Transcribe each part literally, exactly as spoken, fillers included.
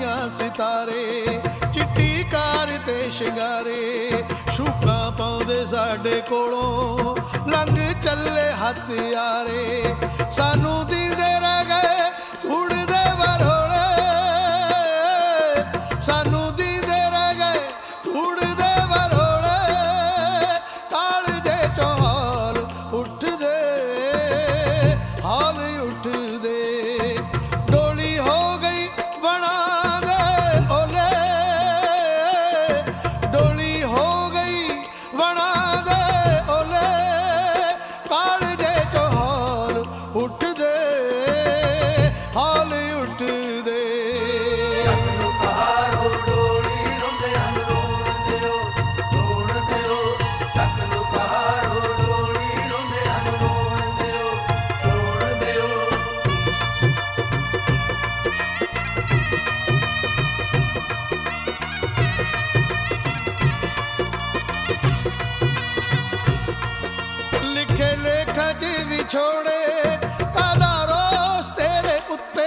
ਦੁਨੀਆ ਸਿਤਾਰੇ, ਚਿੱਟੀ ਕਾਰ ਤੇ ਸ਼ਿੰਗਾਰੇ, ਸ਼ੂਕਾਂ ਪਾਉਂਦੇ ਸਾਡੇ ਕੋਲੋਂ ਲੰਘ ਚੱਲੇ ਹਥਿਆਰੇ। ਸਾਨੂੰ ਦੀਂਦੇ ਰਹਿ ਗਏ ਧੂੜ ਦੇ ਵਰੋਲੇ, ਸਾਨੂੰ ਦੀਂਦੇ ਰਹਿ ਗਏ ਧੂੜ ਦੇ ਵਰੋਲੇ, ਕਾਲਜੇ ਚੋਂ ਹਾਲ ਉੱਠਦੇ ਹਾਲ ਉੱਠਦੇ। ਡੋਲੀ ਹੋ ਗਈ ਬਣਾ ਦੇ ਓਲੇ, ਡੋਲੀ ਹੋ ਗਈ ਬਣਾ ਦੇ ਓਲੇ, ਕਾਲਜੇ ਚੋਂ ਹਾਲ ਉੱਠਦੇ ਹਾਲ ਉੱਠਦੇ। ਲਿਖੇ ਲੇਖਾਂ 'ਚ ਵਿਛੋੜੇ ਕਾਹਦਾ ਰੋਸ ਤੇਰੇ ਉੱਤੇ,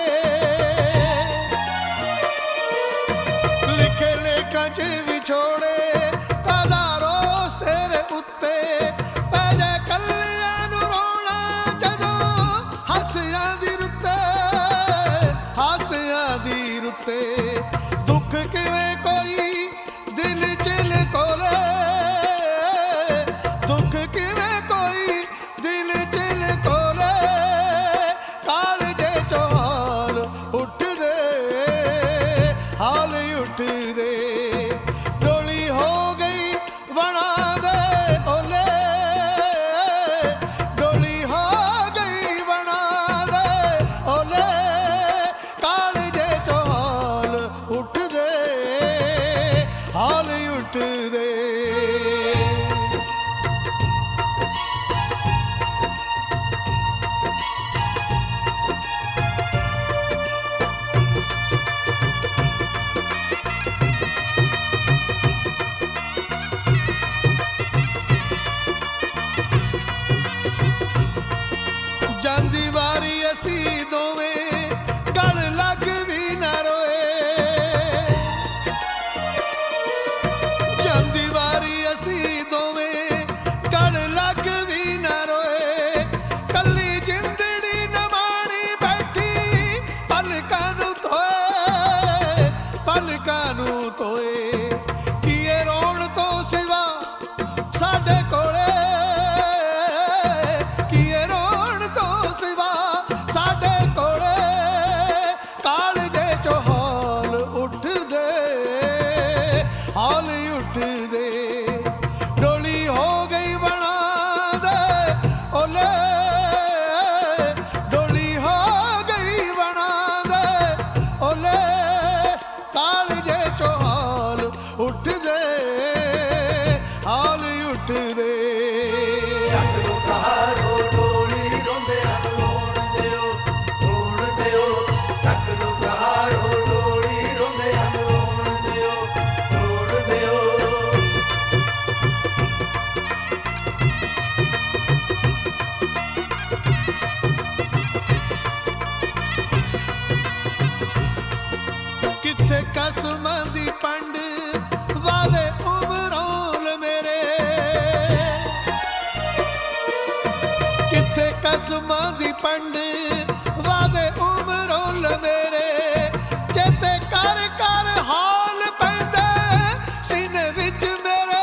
ਲਿਖੇ ਲੇਖਾਂ 'ਚ ਵਿਛੋੜੇ ਕਾਹਦਾ ਰੋਸ ਤੇਰੇ ਉੱਤੇ। ਪੈ ਜਾਏ ਕੱਲਿਆਂ ਨੂੰ ਰੋਣਾ ਜਦੋਂ ਹਾਸਿਆਂ ਦੀ ਰੁੱਤੇ, ਹਾਸਿਆਂ ਦੀ ਰੁੱਤੇ। ਦੁੱਖ ਕਿਵੇਂ ਕੋਈ ਦਿਲ 'ਚ ਲਕੋਲੇ, ਦੁੱਖ ਕਿਵੇਂ ਕੋਈ ਦਿਲ 'ਚ ਲਕੋਲੇ, ਕਾਲਜੇ ਚੋਂ ਹਾਲ ਉੱਠਦੇ ਹਾਲ ਉੱਠਦੇ। ਡੋਲੀ ਹੋ ਗਈ ਬਣਾ ਦੇ ਓਲੇ, ਡੋਲੀ ਹੋ ਗਈ ਬਣਾ ਦੇ ਓਲੇ, ਕਾਲਜੇ ਚੋਂ ਹਾਲ ਉੱਠਦੇ ਹਾਲ ਉੱਠਦੇ। ਜਾਂਦੀ ਵਾਰੀ ਅਸੀਂ ਦੋਵੇਂ ਗਲ ਲੱਗ ਵੀ ਨਾ ਰੋਏ, ਜਾਂਦੀ ਵਾਰੀ ਅਸੀਂ ਦੋਵੇਂ ਗਲ ਲੱਗ ਵੀ ਨਾ ਰੋਏ। ਕੱਲੀ ਜਿੰਦੜੀ ਨਮਾਣੀ ਬੈਠੀ ਪਲਕਾਂ ਨੂੰ ਧੋਏ, ਪਲਕਾਂ ਨੂੰ ਧੋਏ। ਕੀਏ ਰੋਣ ਤੋਂ ਸਿਵਾ ਸਾਡੇ ਕੋਲੇ, ਕੀਏ ਰੋਣ ਤੋਂ ਸਿਵਾ ਸਾਡੇ ਕੋਲੇ, ਕਾਲਜੇ ਚੋਂ ਹਾਲ ਉੱਠਦੇ ਹਾਲ ਉੱਠਦੇ। ਡੋਲੀ ਹੋ ਗਈ ਬਣਾ ਦੇ ਓਲੇ, ਡੋਲੀ ਹੋ ਗਈ ਬਣਾ ਦੇ ਓਲੇ, ਕਾਲਜੇ ਚੋਂ ਹਾਲ ਉੱਠਦੇ ਹਾਲ ਉੱਠਦੇ। ਕਿੱਥੇ ਕਸਮਾਂ ਦੀ ਪੰਡ ਵਾਦੇ ਉਮਰੋਲ ਮੇਰੇ, ਕਿੱਥੇ ਕਸਮਾਂ ਦੀ ਪੰਡ ਵਾਦੇ ਉਮਰੋਲ ਮੇਰੇ। ਚੇਤੇ ਕਰ ਕਰ ਹਾਲ ਪੈਂਦੇ ਸੀਨੇ ਵਿੱਚ ਮੇਰੇ,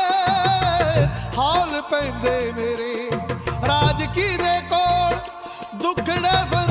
ਹਾਲ ਪੈਂਦੇ ਮੇਰੇ। ਰਾਜ ਕਿਹਦੇ ਕੋਲ ਦੁੱਖੜੇ